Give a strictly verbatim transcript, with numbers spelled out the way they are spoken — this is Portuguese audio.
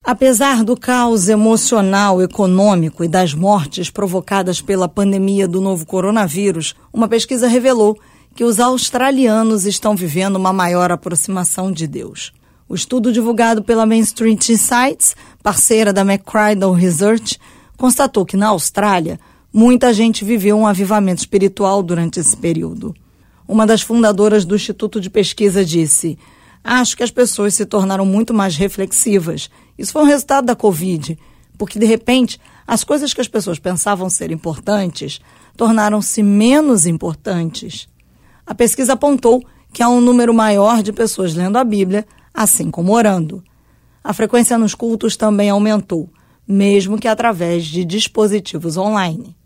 Apesar do caos emocional, econômico e das mortes provocadas pela pandemia do novo coronavírus, uma pesquisa revelou que os australianos estão vivendo uma maior aproximação de Deus. O estudo divulgado pela Main Street Insights, parceira da McCridle Research, constatou que na Austrália, muita gente viveu um avivamento espiritual durante esse período. Uma das fundadoras do Instituto de Pesquisa disse: acho que as pessoas se tornaram muito mais reflexivas. Isso foi um resultado da Covid, porque, de repente, as coisas que as pessoas pensavam ser importantes tornaram-se menos importantes. A pesquisa apontou que há um número maior de pessoas lendo a Bíblia, assim como orando. A frequência nos cultos também aumentou, mesmo que através de dispositivos online.